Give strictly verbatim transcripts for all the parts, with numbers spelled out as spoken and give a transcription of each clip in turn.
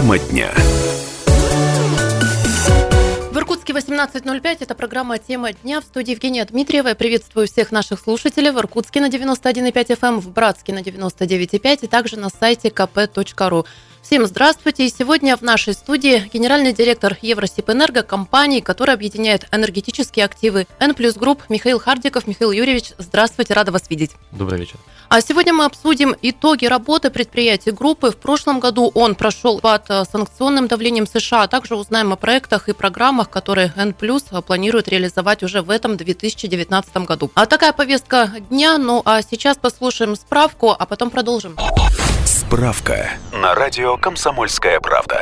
Тема дня. В Иркутске восемнадцать ноль пять. Это программа «Тема дня». В студии Евгения Дмитриева. Я приветствую всех наших слушателей в Иркутске на девяносто один и пять эф эм, в Братске на девяносто девять и пять и также на сайте ка пэ точка ру. Всем здравствуйте. И сегодня в нашей студии генеральный директор Евросибэнерго, компании, которая объединяет энергетические активы Н плюс Групп, Михаил Хардиков. Михаил Юрьевич, здравствуйте, рада вас видеть. Добрый вечер. А сегодня мы обсудим итоги работы предприятий группы. В прошлом году он прошел под санкционным давлением США, а также узнаем о проектах и программах, которые Н плюс планирует реализовать уже в этом две тысячи девятнадцатом году. А такая повестка дня. Ну а сейчас послушаем справку, а потом продолжим. Справка на радио «Комсомольская правда».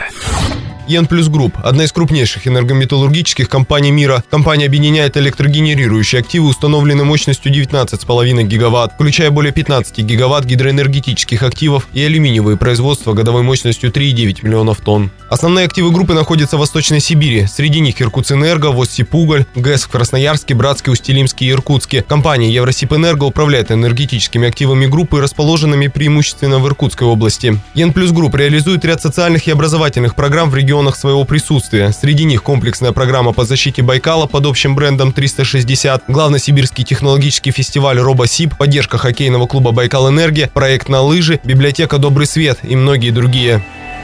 Н плюс Групп – одна из крупнейших энергометаллургических компаний мира. Компания объединяет электрогенерирующие активы, установленные мощностью девятнадцать целых пять десятых гигаватт, включая более пятнадцать гигаватт гидроэнергетических активов и алюминиевые производства годовой мощностью три целых девять десятых миллионов тонн. Основные активы группы находятся в Восточной Сибири. Среди них Иркутэнерго, Воссибуголь, ГЭС в Красноярске, Братске, Усть-Илимске и Иркутске. Компания Евросибэнерго управляет энергетическими активами группы, расположенными преимущественно в Иркутской области. Н плюс Групп реализует ряд социальных и образовательных программ в регионах своего присутствия. Среди них комплексная программа по защите Байкала под общим брендом триста шестьдесят, главный сибирский технологический фестиваль RoboSib, поддержка хоккейного клуба «Байкал-Энерги», проект на лыжи, библиотека «Добрый свет» и многие другие.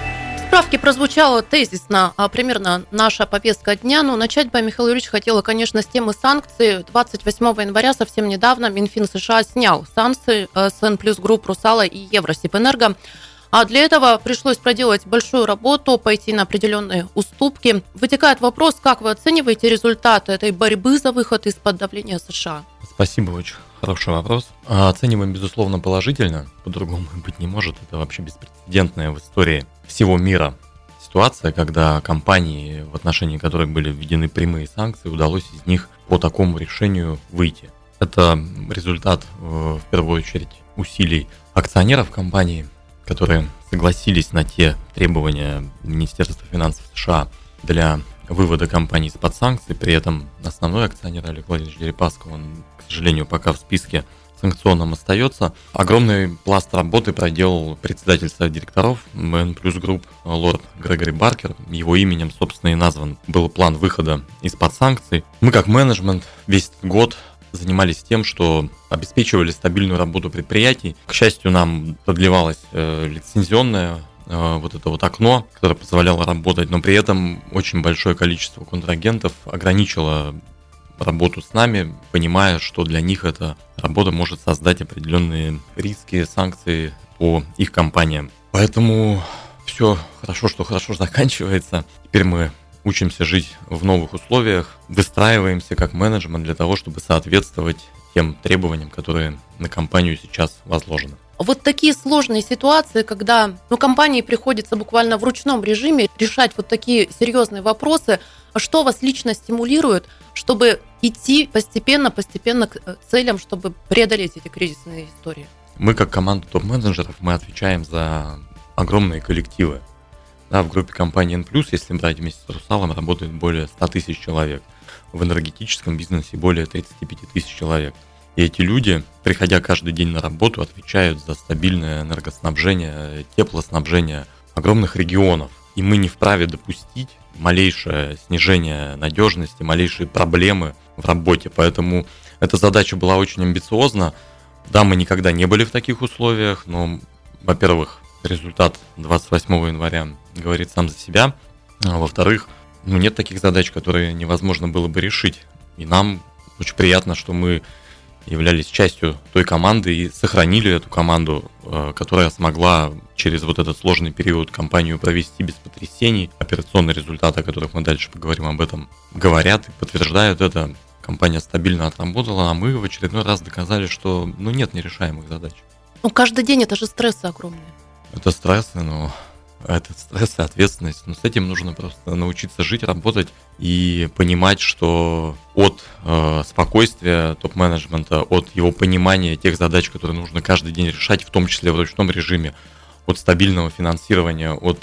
В справке прозвучала тезисно а, примерно наша повестка дня, но начать бы, Михаил Юрьевич, хотела, конечно, с темы санкций. двадцать восьмого января, совсем недавно, Минфин США снял санкции с Н плюс Групп, Русала и Евросибэнерго. А для этого пришлось проделать большую работу, пойти на определенные уступки. Вытекает вопрос, как вы оцениваете результаты этой борьбы за выход из-под давления США? Спасибо, очень хороший вопрос. Оцениваем, безусловно, положительно. По-другому быть не может. Это вообще беспрецедентная в истории всего мира ситуация, когда компании, в отношении которых были введены прямые санкции, удалось из них по такому решению выйти. Это результат, в первую очередь, усилий акционеров компании, которые согласились на те требования Министерства финансов США для вывода компании из-под санкций. При этом основной акционер Олег Владимирович Дерипаска, он, к сожалению, пока в списке санкционном остается. Огромный пласт работы проделал председатель совета директоров Н плюс Групп лорд Грегори Баркер. Его именем, собственно, и назван был план выхода из-под санкций. Мы, как менеджмент, весь этот год занимались тем, что обеспечивали стабильную работу предприятий. К счастью, нам продлевалось э, лицензионное э, вот это вот окно, которое позволяло работать, но при этом очень большое количество контрагентов ограничило работу с нами, понимая, что для них эта работа может создать определенные риски, санкции по их компаниям. Поэтому все хорошо, что хорошо заканчивается. Теперь мы учимся жить в новых условиях, выстраиваемся как менеджмент для того, чтобы соответствовать тем требованиям, которые на компанию сейчас возложены. Вот такие сложные ситуации, когда ну, компании приходится буквально в ручном режиме решать вот такие серьезные вопросы, что вас лично стимулирует, чтобы идти постепенно-постепенно к целям, чтобы преодолеть эти кризисные истории? Мы, как команда топ-менеджеров, мы отвечаем за огромные коллективы. Да, в группе компании Н плюс, если брать вместе с Русалом, работает более ста тысяч человек. В энергетическом бизнесе более тридцати пяти тысяч человек. И эти люди, приходя каждый день на работу, отвечают за стабильное энергоснабжение, теплоснабжение огромных регионов. И мы не вправе допустить малейшее снижение надежности, малейшие проблемы в работе. Поэтому эта задача была очень амбициозна. Да, мы никогда не были в таких условиях, но, во-первых, результат двадцать восьмого января говорит сам за себя. А во-вторых, ну, нет таких задач, которые невозможно было бы решить. И нам очень приятно, что мы являлись частью той команды и сохранили эту команду, которая смогла через вот этот сложный период компанию провести без потрясений. Операционные результаты, о которых мы дальше поговорим, об этом говорят и подтверждают это. Компания стабильно отработала, а мы в очередной раз доказали, что ну, нет нерешаемых задач. Ну, каждый день это же стрессы огромные. Это стрессы, но это стресс и ответственность. Но с этим нужно просто научиться жить, работать и понимать, что от э, спокойствия топ-менеджмента, от его понимания тех задач, которые нужно каждый день решать, в том числе в ручном режиме, от стабильного финансирования, от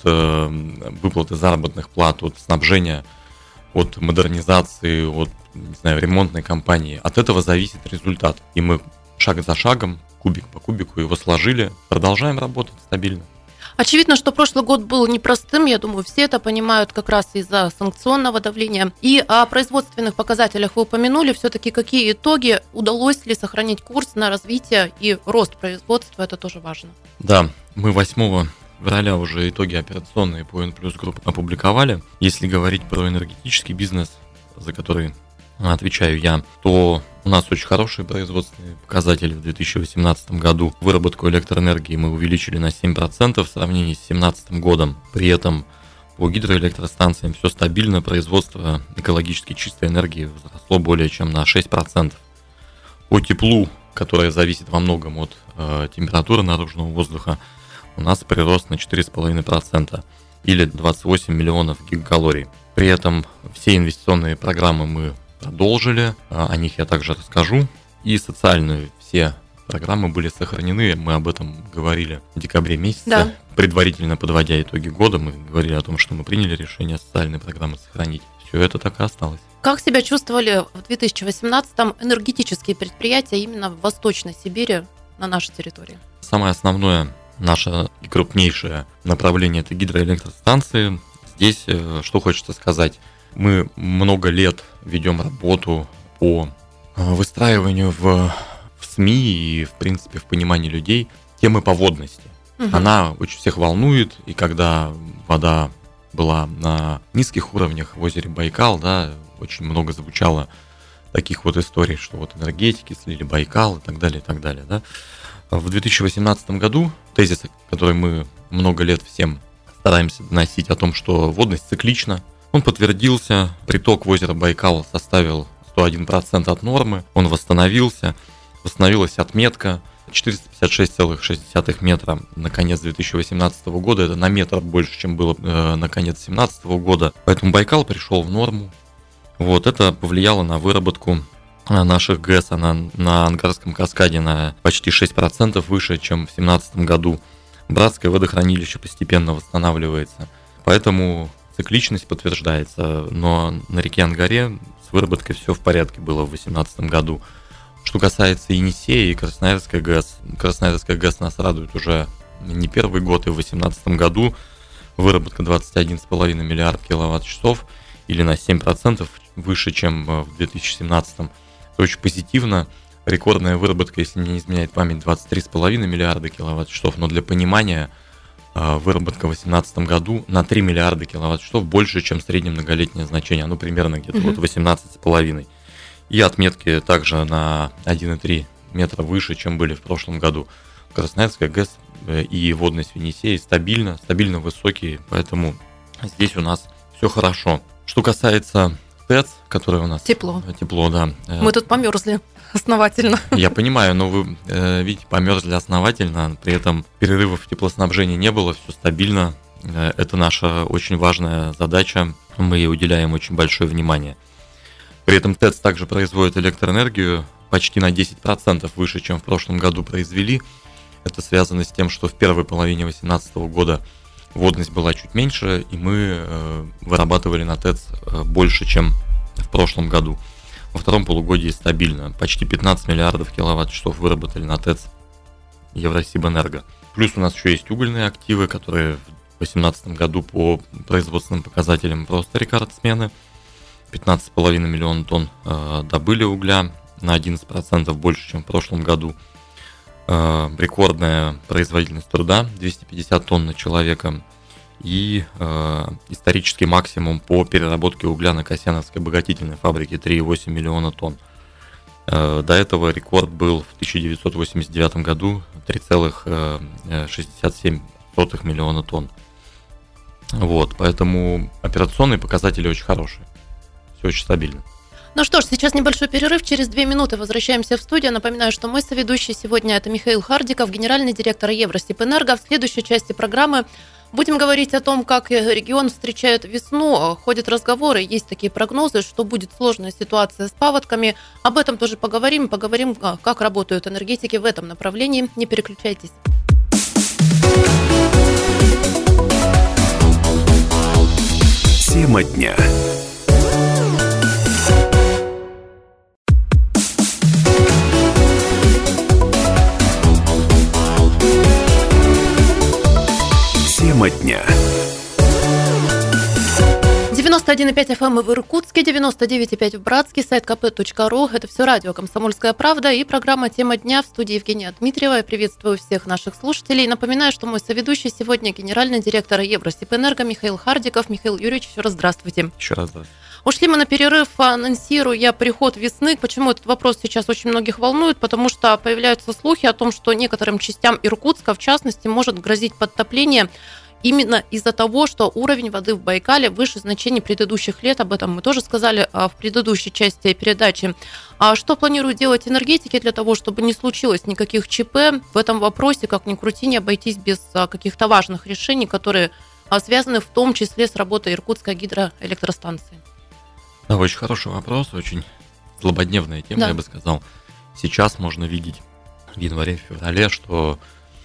э, выплаты заработных плат, от снабжения, от модернизации, от, не знаю, ремонтной кампании. От этого зависит результат. И мы шаг за шагом, кубик по кубику его сложили, продолжаем работать стабильно. Очевидно, что прошлый год был непростым, я думаю, все это понимают как раз из-за санкционного давления. И о производственных показателях вы упомянули, все-таки какие итоги, удалось ли сохранить курс на развитие и рост производства, это тоже важно. Да, мы восьмого февраля уже итоги операционные по N Plus Group опубликовали. Если говорить про энергетический бизнес, за который отвечаю я, то у нас очень хорошие производственные показатели в две тысячи восемнадцатом году. Выработку электроэнергии мы увеличили на семь процентов в сравнении с две тысячи семнадцатым годом. При этом по гидроэлектростанциям все стабильно, производство экологически чистой энергии возросло более чем на шесть процентов. По теплу, которое зависит во многом от э, температуры наружного воздуха, у нас прирост на четыре целых пять десятых процента или двадцать восемь миллионов гигакалорий. При этом все инвестиционные программы мы продолжили, о них я также расскажу. И социальные все программы были сохранены, мы об этом говорили в декабре месяце, да. Предварительно подводя итоги года, мы говорили о том, что мы приняли решение социальные программы сохранить. Все это так и осталось. Как себя чувствовали в две тысячи восемнадцатом энергетические предприятия именно в Восточной Сибири на нашей территории? Самое основное, наше и крупнейшее направление – это гидроэлектростанции. Здесь что хочется сказать. Мы много лет ведем работу по выстраиванию в, в СМИ и, в принципе, в понимании людей темы поводности. Угу. Она очень всех волнует, и когда вода была на низких уровнях в озере Байкал, да, очень много звучало таких вот историй, что вот энергетики слили Байкал и так далее, и так далее. Да. В две тысячи восемнадцатом году тезис, который мы много лет всем стараемся доносить о том, что водность циклична, он подтвердился, приток в озеро Байкал составил сто один процент от нормы, он восстановился, восстановилась отметка четыреста пятьдесят шесть целых шесть десятых метра на конец две тысячи восемнадцатого года, это на метр больше, чем было э, на конец две тысячи семнадцатого года, поэтому Байкал пришел в норму. Вот, это повлияло на выработку наших ГЭС, она на Ангарском каскаде на почти шесть процентов выше, чем в две тысячи семнадцатом году. Братское водохранилище постепенно восстанавливается, поэтому цикличность подтверждается, но на реке Ангаре с выработкой все в порядке было в две тысячи восемнадцатом году. Что касается Енисея и Красноярской ГЭС, Красноярская ГЭС нас радует уже не первый год, и в две тысячи восемнадцатом году выработка двадцать один целых пять десятых миллиард киловатт-часов или на семь процентов выше, чем в две тысячи семнадцатом. Это очень позитивно. Рекордная выработка, если мне не изменяет память, двадцать три целых пять десятых миллиарда киловатт-часов, но для понимания, выработка в две тысячи восемнадцатом году на три миллиарда киловатт-часов больше, чем среднемноголетнее значение, ну, примерно где-то mm-hmm. вот восемнадцать целых пять десятых. И отметки также на один целых три метра выше, чем были в прошлом году. Красноярская ГЭС и водность в Енисее стабильно, стабильно высокие, поэтому здесь у нас все хорошо. Что касается ТЭЦ, который у нас... Тепло. Тепло, да. Мы тут померзли основательно. Я понимаю, но вы, видите, померзли основательно, при этом перерывов в теплоснабжении не было, все стабильно. Это наша очень важная задача, мы ей уделяем очень большое внимание. При этом ТЭЦ также производит электроэнергию почти на десять процентов выше, чем в прошлом году произвели. Это связано с тем, что в первой половине две тысячи восемнадцатого года водность была чуть меньше, и мы вырабатывали на ТЭЦ больше, чем в прошлом году. Во втором полугодии стабильно. Почти пятнадцать миллиардов киловатт-часов выработали на ТЭЦ Евросибэнерго. Плюс у нас еще есть угольные активы, которые в две тысячи восемнадцатом году по производственным показателям просто рекордсмены. пятнадцать целых пять десятых миллиона тонн э, добыли угля, на одиннадцать процентов больше, чем в прошлом году. Э, рекордная производительность труда, двести пятьдесят тонн на человека. И э, исторический максимум по переработке угля на Касьяновской обогатительной фабрике три целых восемь десятых миллиона тонн. Э, до этого рекорд был в тысяча девятьсот восемьдесят девятом году три целых шестьдесят семь сотых миллиона тонн. Вот, поэтому операционные показатели очень хорошие. Все очень стабильно. Ну что ж, сейчас небольшой перерыв. Через две минуты возвращаемся в студию. Напоминаю, что мой соведущий сегодня это Михаил Хардиков, генеральный директор Евросибэнерго. В следующей части программы будем говорить о том, как регион встречает весну. Ходят разговоры, есть такие прогнозы, что будет сложная ситуация с паводками. Об этом тоже поговорим. Поговорим, как работают энергетики в этом направлении. Не переключайтесь. Тема дня. Тема дня. девяносто один и пять эф эм в Иркутске, девяносто девять и пять в Братске, сайт ка пэ точка ру. Это все радио «Комсомольская правда» и программа «Тема дня» в студии Евгения Дмитриева. Я приветствую всех наших слушателей. Напоминаю, что мой соведущий сегодня генеральный директор Евросибэнерго Михаил Хардиков. Михаил Юрьевич, еще раз здравствуйте. Еще раз здравствуйте. Ушли мы на перерыв, анонсирую я приход весны. Почему этот вопрос сейчас очень многих волнует? Потому что появляются слухи о том, что некоторым частям Иркутска, в частности, может грозить подтопление именно из-за того, что уровень воды в Байкале выше значений предыдущих лет. Об этом мы тоже сказали в предыдущей части передачи. А что планируют делать энергетики для того, чтобы не случилось никаких ЧП в этом вопросе, как ни крути, не обойтись без каких-то важных решений, которые связаны в том числе с работой Иркутской гидроэлектростанции? Да, очень хороший вопрос, очень злободневная тема, да. Я бы сказал. Сейчас можно видеть в январе-феврале, что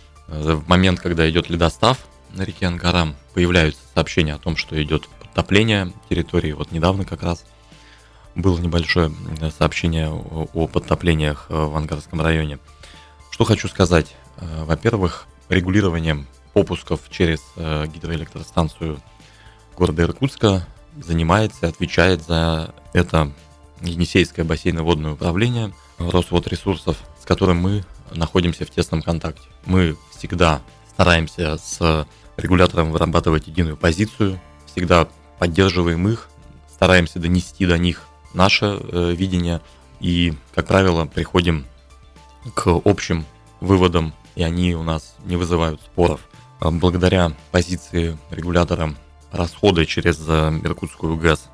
в момент, когда идет ледостав на реке Ангарам, появляются сообщения о том, что идет подтопление территории. Вот недавно как раз было небольшое сообщение о подтоплениях в Ангарском районе. Что хочу сказать. Во-первых, регулированием попусков через гидроэлектростанцию города Иркутска занимается, отвечает за это Енисейское бассейно-водное управление Росводресурсов, с которым мы находимся в тесном контакте. Мы всегда стараемся с регулятором вырабатывать единую позицию, всегда поддерживаем их, стараемся донести до них наше э, видение и, как правило, приходим к общим выводам, и они у нас не вызывают споров. Благодаря позиции регулятора расходы через Иркутскую ГЭС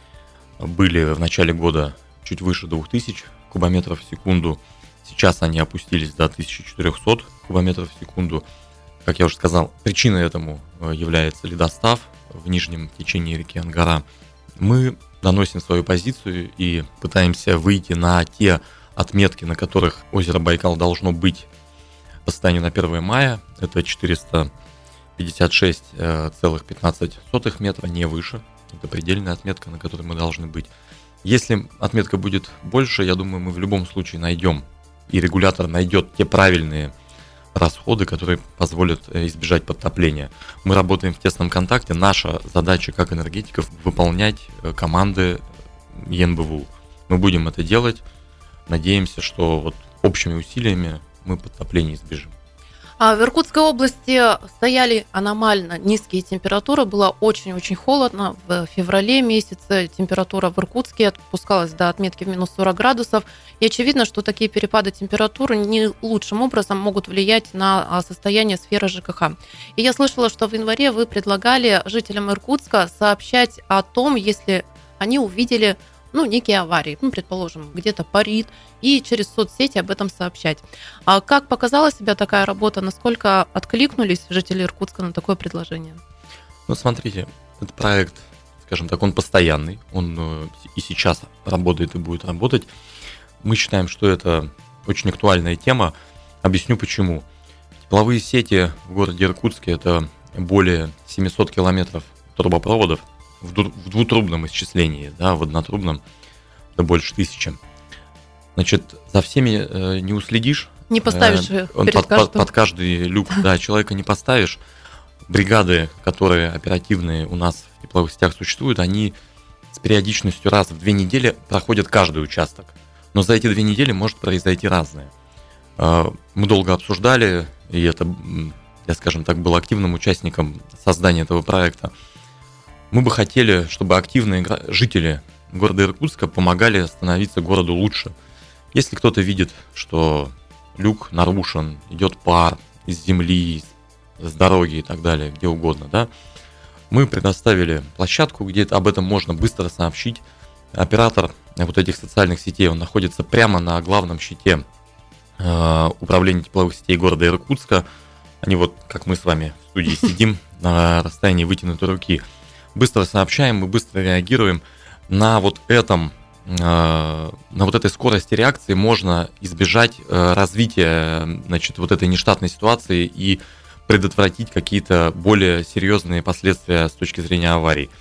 были в начале года чуть выше двух тысяч кубометров в секунду. Сейчас они опустились до тысячи четырехсот кубометров в секунду. Как я уже сказал, причиной этому является ледостав в нижнем течении реки Ангара. Мы доносим свою позицию и пытаемся выйти на те отметки, на которых озеро Байкал должно быть по состоянию на первое мая. Это четыреста пятьдесят шесть целых пятнадцать сотых метра, не выше. Это предельная отметка, на которой мы должны быть. Если отметка будет больше, я думаю, мы в любом случае найдем, и регулятор найдет те правильные расходы, которые позволят избежать подтопления. Мы работаем в тесном контакте. Наша задача как энергетиков выполнять команды Е Эн Бэ В У. Мы будем это делать. Надеемся, что вот общими усилиями мы подтопления избежим. А в Иркутской области стояли аномально низкие температуры, было очень-очень холодно. В феврале месяце температура в Иркутске опускалась до отметки в минус сорок градусов. И очевидно, что такие перепады температуры не лучшим образом могут влиять на состояние сферы Ж Ка Ха. И я слышала, что в январе вы предлагали жителям Иркутска сообщать о том, если они увидели ну, некие аварии, ну, предположим, где-то парит, и через соцсети об этом сообщать. А как показала себя такая работа? Насколько откликнулись жители Иркутска на такое предложение? Ну, смотрите, этот проект, скажем так, он постоянный, он и сейчас работает и будет работать. Мы считаем, что это очень актуальная тема. Объясню почему. Тепловые сети в городе Иркутске – это более семьсот километров трубопроводов, в двутрубном исчислении, да, в однотрубном это больше тысячи. Значит, за всеми э, не уследишь. Не поставишь э, перед под, каждым. Под, под каждый люк, да, человека не поставишь. Бригады, которые оперативные у нас в тепловых сетях существуют, они с периодичностью раз в две недели проходят каждый участок. Но за эти две недели может произойти разное. Э, мы долго обсуждали, и это, я, скажем так, был активным участником создания этого проекта. Мы бы хотели, чтобы активные жители города Иркутска помогали становиться городу лучше. Если кто-то видит, что люк нарушен, идет пар из земли, с дороги и так далее, где угодно, да, мы предоставили площадку, где об этом можно быстро сообщить. Оператор вот этих социальных сетей, он находится прямо на главном щите э, управления тепловых сетей города Иркутска. Они вот, как мы с вами в студии сидим, на расстоянии вытянутой руки. Быстро сообщаем, мы быстро реагируем. На вот этом, на вот этой скорости реакции можно избежать развития, значит, вот этой нештатной ситуации и предотвратить какие-то более серьезные последствия с точки зрения аварий.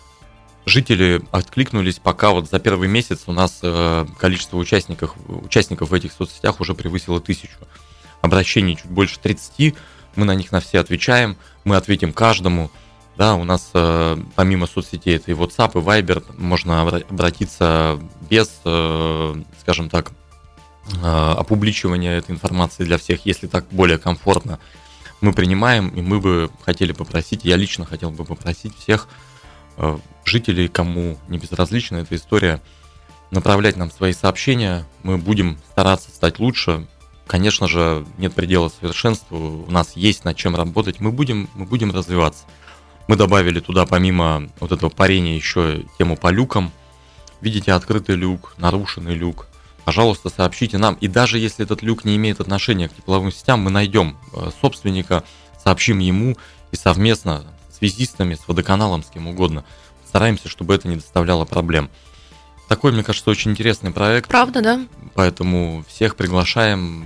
Жители откликнулись, пока вот за первый месяц у нас количество участников, участников в этих соцсетях уже превысило тысячу. Обращений чуть больше тридцати, мы на них на все отвечаем, мы ответим каждому. Да, у нас э, помимо соцсетей это и WhatsApp, и Viber, можно обратиться без, э, скажем так, э, опубличивания этой информации для всех, если так более комфортно. Мы принимаем, и мы бы хотели попросить, я лично хотел бы попросить всех э, жителей, кому не безразлична эта история, направлять нам свои сообщения, мы будем стараться стать лучше. Конечно же, нет предела совершенству, у нас есть над чем работать, мы будем, мы будем развиваться. Мы добавили туда, помимо вот этого парения, еще тему по люкам. Видите открытый люк, нарушенный люк, пожалуйста, сообщите нам. И даже если этот люк не имеет отношения к тепловым сетям, мы найдем собственника, сообщим ему и совместно с связистами, с водоканалом, с кем угодно стараемся, чтобы это не доставляло проблем. Такой, мне кажется, очень интересный проект. Правда, да? Поэтому всех приглашаем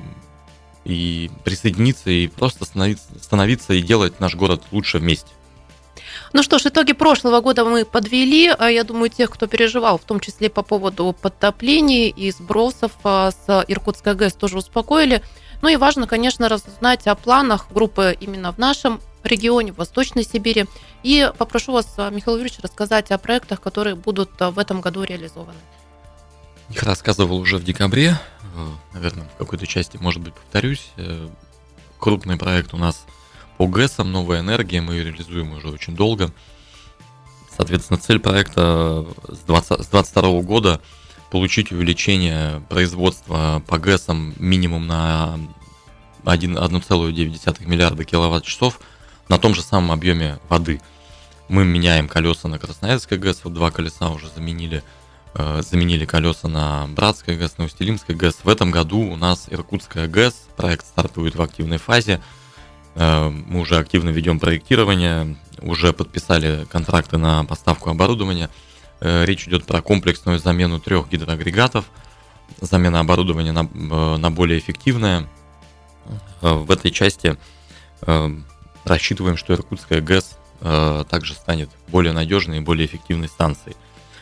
и присоединиться, и просто становиться, становиться и делать наш город лучше вместе. Ну что ж, итоги прошлого года мы подвели. Я думаю, тех, кто переживал, в том числе по поводу подтоплений и сбросов с Иркутской ГЭС, тоже успокоили. Ну и важно, конечно, разузнать о планах группы именно в нашем регионе, в Восточной Сибири. И попрошу вас, Михаил Юрьевич, рассказать о проектах, которые будут в этом году реализованы. Их рассказывал уже в декабре. Наверное, в какой-то части, может быть, повторюсь. Крупный проект у нас по ГЭСам, новая энергия, мы ее реализуем уже очень долго. Соответственно, цель проекта с двадцать второго года получить увеличение производства по ГЭСам минимум на один целых девять десятых миллиарда киловатт-часов на том же самом объеме воды. Мы меняем колеса на Красноярской ГЭС, вот два колеса уже заменили, э, заменили колеса на Братской ГЭС, на Устилимской ГЭС. В этом году у нас Иркутская ГЭС, проект стартует в активной фазе. Мы уже активно ведем проектирование, уже подписали контракты на поставку оборудования. Речь идет про комплексную замену трех гидроагрегатов, замена оборудования на, на более эффективное. В этой части рассчитываем, что Иркутская ГЭС также станет более надежной и более эффективной станцией.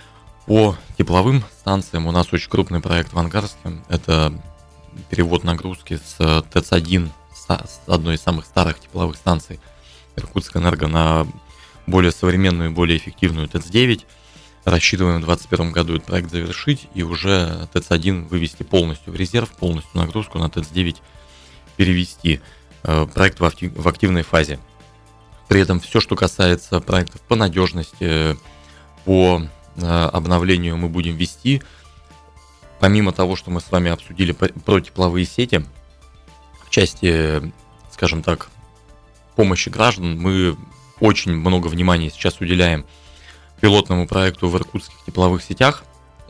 По тепловым станциям у нас очень крупный проект в Ангарске. Это перевод нагрузки с ТЭЦ один, с одной из самых старых тепловых станций Иркутской энерго, на более современную и более эффективную ТЭЦ девять. Рассчитываем в двадцать первом году этот проект завершить и уже ТЭЦ один вывести полностью в резерв, полностью нагрузку на ТЭЦ девять перевести. Проект в активной фазе. При этом все, что касается проектов по надежности, по обновлению мы будем вести. Помимо того, что мы с вами обсудили про тепловые сети, в части, скажем так, помощи граждан, мы очень много внимания сейчас уделяем пилотному проекту в иркутских тепловых сетях.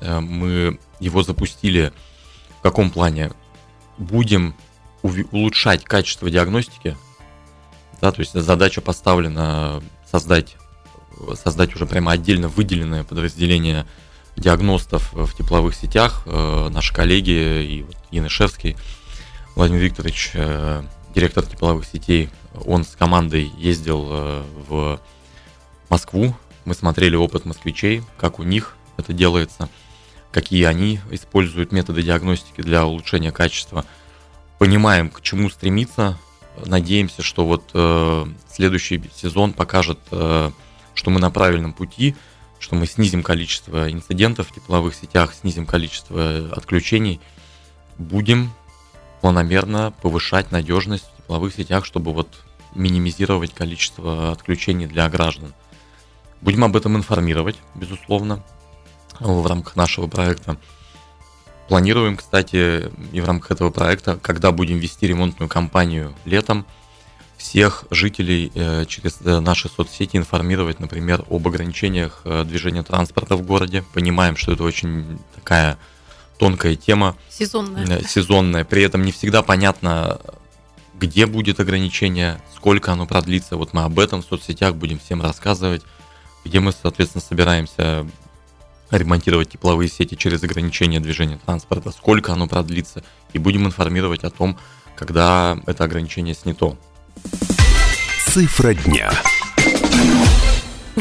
Мы его запустили в каком плане? Будем улучшать качество диагностики. Да, то есть задача поставлена создать, создать уже прямо отдельно выделенное подразделение диагностов в тепловых сетях. Наши коллеги и вот Янышевский Владимир Викторович, директор тепловых сетей, он с командой ездил в Москву. Мы смотрели опыт москвичей, как у них это делается, какие они используют методы диагностики для улучшения качества. Понимаем, к чему стремиться. Надеемся, что вот э, следующий сезон покажет, э, что мы на правильном пути, что мы снизим количество инцидентов в тепловых сетях, снизим количество отключений. Будем планомерно повышать надежность в тепловых сетях, чтобы вот минимизировать количество отключений для граждан. Будем об этом информировать, безусловно, в рамках нашего проекта. Планируем, кстати, и в рамках этого проекта, когда будем вести ремонтную кампанию летом, всех жителей через наши соцсети информировать, например, об ограничениях движения транспорта в городе. Понимаем, что это очень такая тонкая тема. Сезонная. Сезонная. При этом не всегда понятно, где будет ограничение, сколько оно продлится. Вот мы об этом в соцсетях будем всем рассказывать, где мы, соответственно, собираемся ремонтировать тепловые сети через ограничение движения транспорта, сколько оно продлится, и будем информировать о том, когда это ограничение снято. Цифра дня.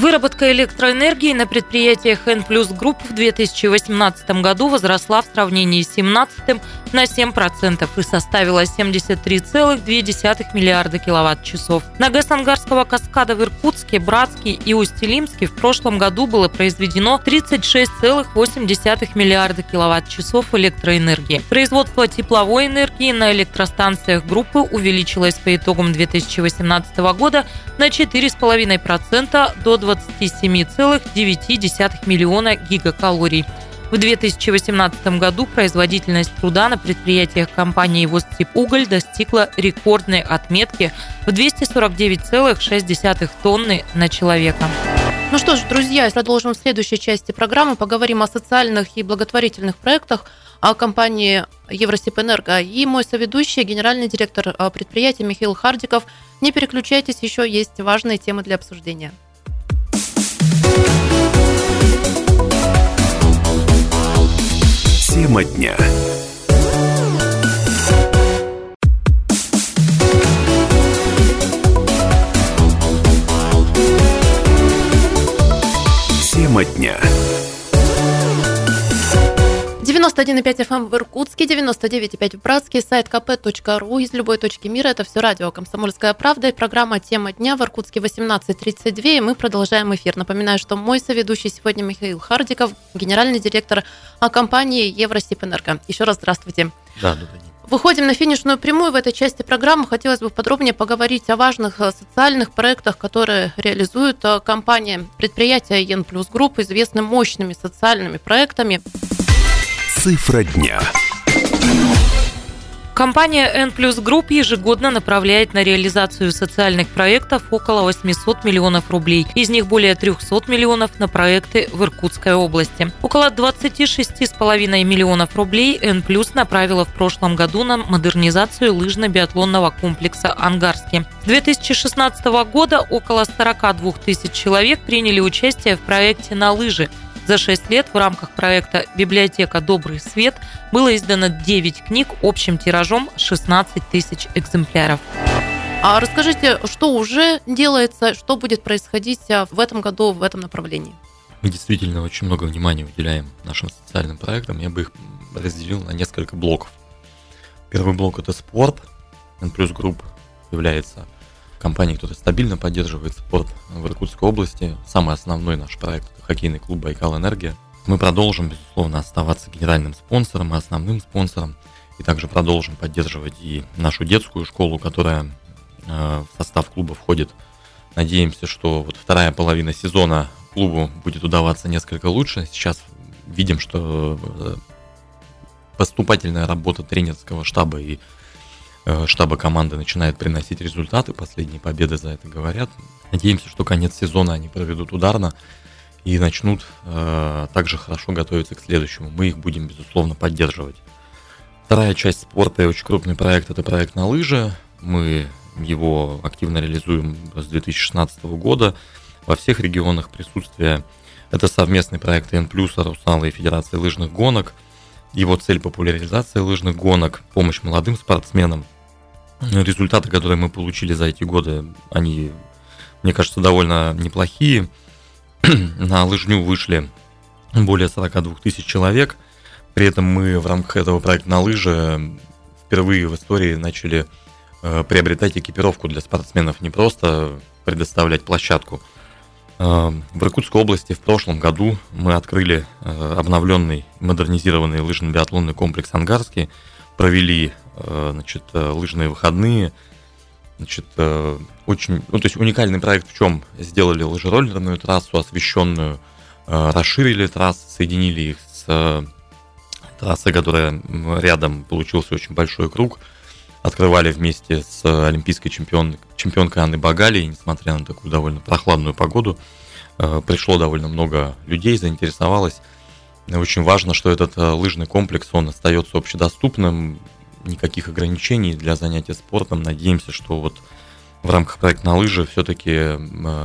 Выработка электроэнергии на предприятиях Н плюс Групп в две тысячи восемнадцатом году возросла в сравнении с две тысячи семнадцатым на семь процентов и составила семьдесят три целых две десятых миллиарда киловатт-часов. На ГЭС Ангарского каскада в Иркутске, Братске и Усть-Илимске в прошлом году было произведено тридцать шесть целых восемь десятых миллиарда киловатт-часов электроэнергии. Производство тепловой энергии на электростанциях группы увеличилось по итогам две тысячи восемнадцатого года на четыре целых пять десятых процента до двадцать семь целых девять десятых миллиона гигакалорий. В две тысячи восемнадцатом году производительность труда на предприятиях компании «Восстепуголь» достигла рекордной отметки в двести сорок девять целых шесть десятых тонны на человека. Ну что ж, друзья, продолжим в следующей части программы. Поговорим о социальных и благотворительных проектах о компании «Евросибэнерго». И мой соведущий, генеральный директор предприятия Михаил Хардиков. Не переключайтесь, еще есть важные темы для обсуждения. Тема дня. Тема дня. девяносто один и пять эф эм в Иркутске, девяносто девять и пять в Братске, сайт ка пэ точка ру. Из любой точки мира это все радио «Комсомольская правда» и программа «Тема дня» в Иркутске восемнадцать тридцать два. И мы продолжаем эфир. Напоминаю, что мой соведущий сегодня Михаил Хардиков, генеральный директор компании «Евросибэнерго». Еще раз здравствуйте. Да, добрый день. Выходим на финишную прямую. В этой части программы хотелось бы подробнее поговорить о важных социальных проектах, которые реализует компания. Предприятие Н плюс Групп известны мощными социальными проектами. Цифра дня. Компания Н плюс Групп ежегодно направляет на реализацию социальных проектов около восемьсот миллионов рублей. Из них более триста миллионов на проекты в Иркутской области. Около двадцать шесть целых пять десятых миллионов рублей Н плюс направила в прошлом году на модернизацию лыжно-биатлонного комплекса «Ангарский». С две тысячи шестнадцатого года около сорок два тысяч человек приняли участие в проекте «На лыжи». За шесть лет в рамках проекта «Библиотека Добрый свет» было издано девять книг общим тиражом шестнадцать тысяч экземпляров. А расскажите, что уже делается, что будет происходить в этом году в этом направлении? Мы действительно очень много внимания уделяем нашим социальным проектам. Я бы их разделил на несколько блоков. Первый блок – это спорт. Н плюс Групп является компанией, которая стабильно поддерживает спорт в Иркутской области. Самый основной наш проект – это хоккейный клуб «Байкал Энергия». Мы продолжим, безусловно, оставаться генеральным спонсором и основным спонсором. И также продолжим поддерживать и нашу детскую школу, которая э, в состав клуба входит. Надеемся, что вот вторая половина сезона клубу будет удаваться несколько лучше. Сейчас видим, что поступательная работа тренерского штаба и штаба команды начинает приносить результаты. Последние победы за это говорят. Надеемся, что конец сезона они проведут ударно и начнут э, также хорошо готовиться к следующему. Мы их будем, безусловно, поддерживать. Вторая часть спорта и очень крупный проект – это проект «На лыжи». Мы его активно реализуем с две тысячи шестнадцатого года. Во всех регионах присутствия. Это совместный проект Н плюс, Русала и Федерации лыжных гонок. Его цель – популяризация лыжных гонок, помощь молодым спортсменам. Результаты, которые мы получили за эти годы, они, мне кажется, довольно неплохие. На лыжню вышли более сорок два тысяч человек. При этом мы в рамках этого проекта «На лыжи» впервые в истории начали приобретать экипировку для спортсменов, не просто предоставлять площадку. В Иркутской области в прошлом году мы открыли обновленный модернизированный лыжно-биатлонный комплекс «Ангарский», провели, значит, лыжные выходные. Значит, очень, ну, то есть уникальный проект в чем? Сделали лыжероллерную трассу освещенную, расширили трассы, соединили их с трассой, которая рядом, получился очень большой круг. Открывали вместе с олимпийской чемпион, чемпионкой Анной Багалией, несмотря на такую довольно прохладную погоду. Пришло довольно много людей, заинтересовалось. Очень важно, что этот лыжный комплекс, он остается общедоступным, никаких ограничений для занятия спортом. Надеемся, что вот в рамках проекта «На лыжи» все-таки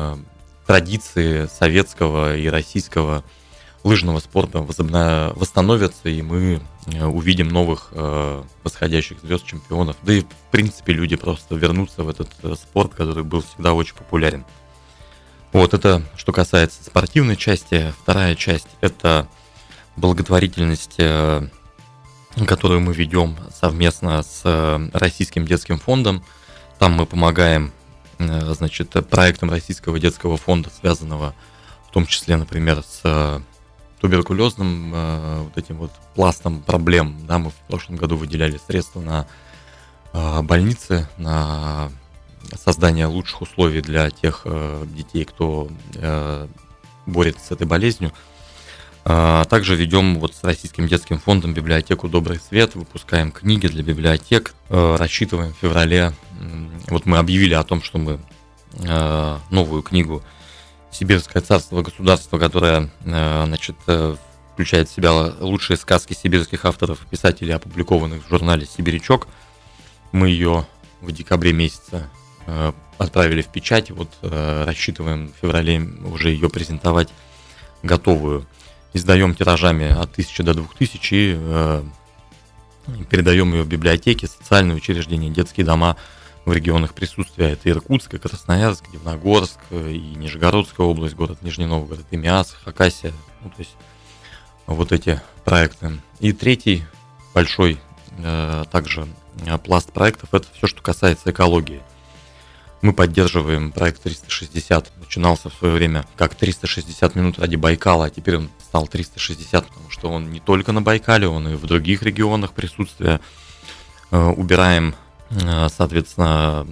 традиции советского и российского лыжного спорта восстановятся, и мы увидим новых э, восходящих звезд, чемпионов. Да и, в принципе, люди просто вернутся в этот спорт, который был всегда очень популярен. Вот это что касается спортивной части. Вторая часть – это благотворительность, которую мы ведем совместно с Российским детским фондом. Там мы помогаем, значит, проектам Российского детского фонда, связанного в том числе, например, с туберкулезным вот этим вот пластом проблем. Да, мы в прошлом году выделяли средства на больницы, на создание лучших условий для тех детей, кто борется с этой болезнью. Также ведем вот с Российским детским фондом библиотеку «Добрый свет», выпускаем книги для библиотек, рассчитываем в феврале. Вот мы объявили о том, что мы новую книгу «Сибирское царство государство», которая, значит, включает в себя лучшие сказки сибирских авторов и писателей, опубликованных в журнале «Сибирячок». Мы ее в декабре месяце отправили в печать, вот рассчитываем в феврале уже ее презентовать готовую. Издаем тиражами от тысячи до двух тысяч и э, передаем ее в библиотеки, социальные учреждения, детские дома в регионах присутствия. Это Иркутск, Красноярск, Дивногорск и Нижегородская область, город Нижний Новгород, и Миасс, Хакасия. Ну, то есть вот эти проекты. И третий большой э, также пласт проектов – это все, что касается экологии. Мы поддерживаем проект триста шестьдесят. Начинался в свое время как триста шестьдесят минут ради Байкала, а теперь он стал триста шестьдесят, потому что он не только на Байкале, он и в других регионах присутствия. Убираем, соответственно,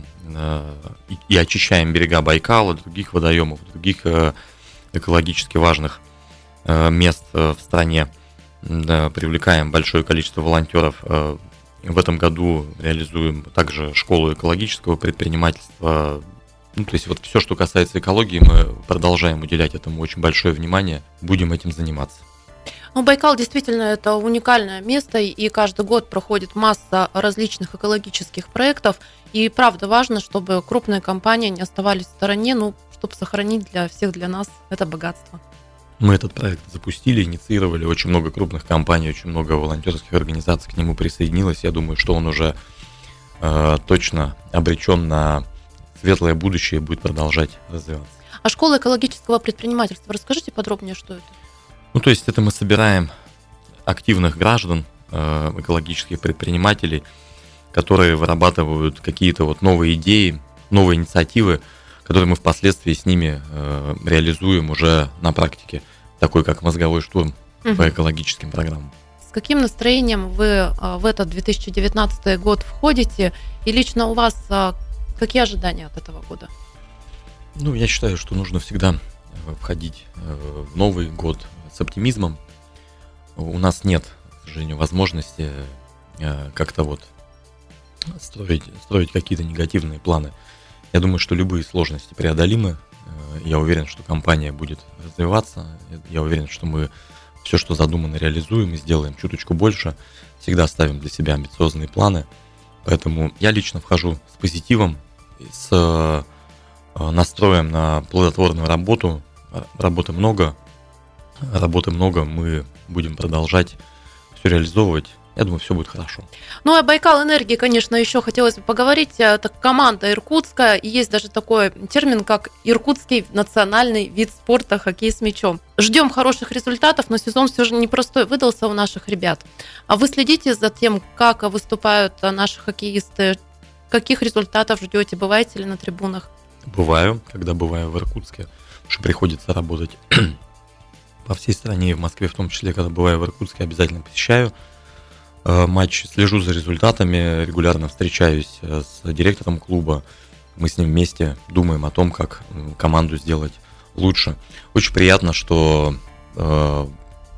и очищаем берега Байкала, других водоемов, других экологически важных мест в стране. Привлекаем большое количество волонтеров. В этом году реализуем также школу экологического предпринимательства. Ну, то есть вот все, что касается экологии, мы продолжаем уделять этому очень большое внимание, будем этим заниматься. Ну, Байкал действительно это уникальное место, и каждый год проходит масса различных экологических проектов, и правда важно, чтобы крупные компании не оставались в стороне, ну, чтобы сохранить для всех, для нас это богатство. Мы этот проект запустили, инициировали, очень много крупных компаний, очень много волонтерских организаций к нему присоединилось. Я думаю, что он уже э, точно обречен на светлое будущее и будет продолжать развиваться. А школа экологического предпринимательства, расскажите подробнее, что это? Ну, то есть это мы собираем активных граждан, э, экологических предпринимателей, которые вырабатывают какие-то вот новые идеи, новые инициативы, которые мы впоследствии с ними э, реализуем уже на практике, такой как мозговой штурм угу. по экологическим программам. С каким настроением вы в этот две тысячи девятнадцатый год входите? И лично у вас какие ожидания от этого года? Ну, я считаю, что нужно всегда входить в Новый год с оптимизмом. У нас нет, к сожалению, возможности как-то вот строить, строить какие-то негативные планы. Я думаю, что любые сложности преодолимы. Я уверен, что компания будет развиваться. Я уверен, что мы все, что задумано, реализуем и сделаем чуточку больше. Всегда ставим для себя амбициозные планы. Поэтому я лично вхожу с позитивом, с настроем на плодотворную работу. Работы много. Работы много. Мы будем продолжать все реализовывать. Я думаю, все будет хорошо. Ну, о Байкал Энергии, конечно, еще хотелось бы поговорить. Это команда иркутская, и есть даже такой термин, как иркутский национальный вид спорта хоккей с мячом. Ждем хороших результатов, но сезон все же непростой выдался у наших ребят. А вы следите за тем, как выступают наши хоккеисты? Каких результатов ждете? Бываете ли на трибунах? Бываю, когда бываю в Иркутске, потому что приходится работать по всей стране, и в Москве в том числе, когда бываю в Иркутске, обязательно посещаю матч, слежу за результатами, регулярно встречаюсь с директором клуба. Мы с ним вместе думаем о том, как команду сделать лучше. Очень приятно, что э,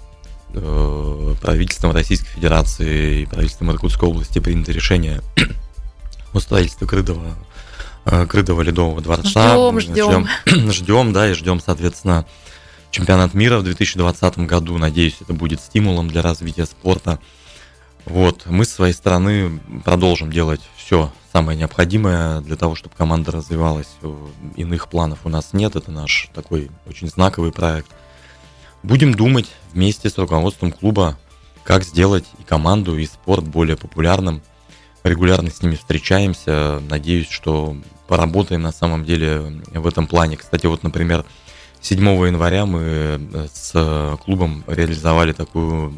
э, правительством Российской Федерации и правительством Иркутской области принято решение о строительстве Крыдова, Крыдова ледового дворца. Ждем, ждем. Ждем, ждем, да, и ждем, соответственно, чемпионат мира в две тысячи двадцатом году. Надеюсь, это будет стимулом для развития спорта. Вот, мы с своей стороны продолжим делать все самое необходимое для того, чтобы команда развивалась. Иных планов у нас нет, это наш такой очень знаковый проект. Будем думать вместе с руководством клуба, как сделать и команду, и спорт более популярным, регулярно с ними встречаемся. Надеюсь, что поработаем на самом деле в этом плане. Кстати, вот, например, седьмого января мы с клубом реализовали такую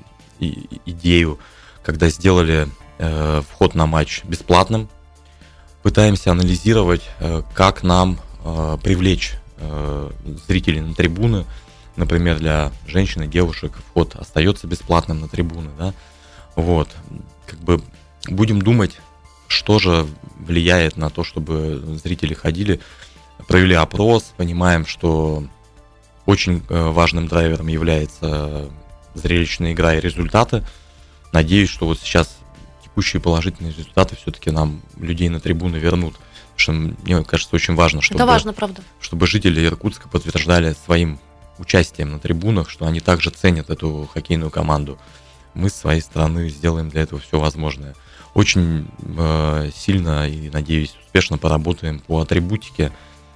идею, когда сделали вход на матч бесплатным. Пытаемся анализировать, как нам привлечь зрителей на трибуны. Например, для женщин и девушек вход остается бесплатным на трибуны, да. Вот, как бы будем думать, что же влияет на то, чтобы зрители ходили. Провели опрос, понимаем, что очень важным драйвером является зрелищная игра и результаты. Надеюсь, что вот сейчас текущие положительные результаты все-таки нам людей на трибуны вернут. Потому что, мне кажется, очень важно, чтобы, это важно, правда. чтобы жители Иркутска подтверждали своим участием на трибунах, что они также ценят эту хоккейную команду. Мы с своей стороны сделаем для этого все возможное. Очень э, сильно и, надеюсь, успешно поработаем по атрибутике.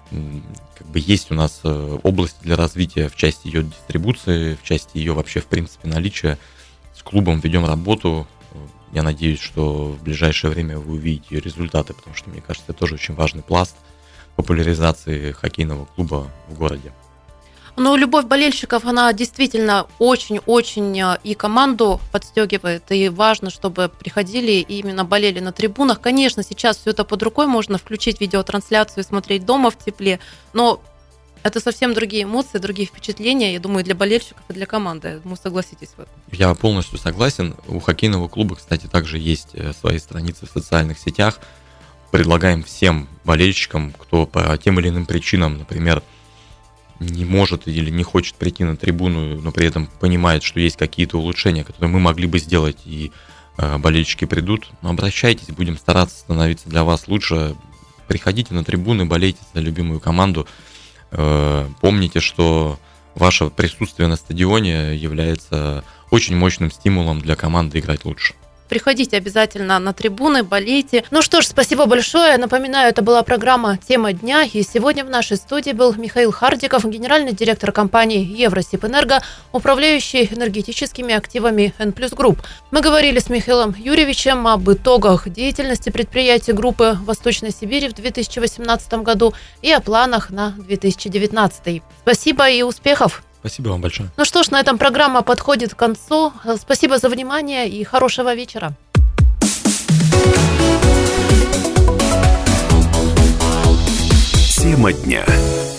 Как бы есть у нас область для развития в части ее дистрибуции, в части ее вообще, в принципе, наличия. С клубом ведем работу. Я надеюсь, что в ближайшее время вы увидите результаты, потому что, мне кажется, это тоже очень важный пласт популяризации хоккейного клуба в городе. Но любовь болельщиков, она действительно очень-очень и команду подстегивает, и важно, чтобы приходили и именно болели на трибунах. Конечно, сейчас все это под рукой, можно включить видеотрансляцию и смотреть дома в тепле, но это совсем другие эмоции, другие впечатления, я думаю, для болельщиков и для команды. Вы согласитесь в этом? Я полностью согласен. У хоккейного клуба, кстати, также есть свои страницы в социальных сетях. Предлагаем всем болельщикам, кто по тем или иным причинам, например, не может или не хочет прийти на трибуну, но при этом понимает, что есть какие-то улучшения, которые мы могли бы сделать, и э, болельщики придут, но обращайтесь, будем стараться становиться для вас лучше. Приходите на трибуны, болейте за любимую команду. Э, помните, что ваше присутствие на стадионе является очень мощным стимулом для команды играть лучше. Приходите обязательно на трибуны, болейте. Ну что ж, спасибо большое. Напоминаю, это была программа «Тема дня». И сегодня в нашей студии был Михаил Хардиков, генеральный директор компании «Евросибэнерго», управляющий энергетическими активами Н плюс Групп. Мы говорили с Михаилом Юрьевичем об итогах деятельности предприятий группы в Восточной Сибири в две тысячи восемнадцатом году и о планах на две тысячи девятнадцатый. Спасибо и успехов! Спасибо вам большое. Ну что ж, на этом программа подходит к концу. Спасибо за внимание и хорошего вечера. Тема дня.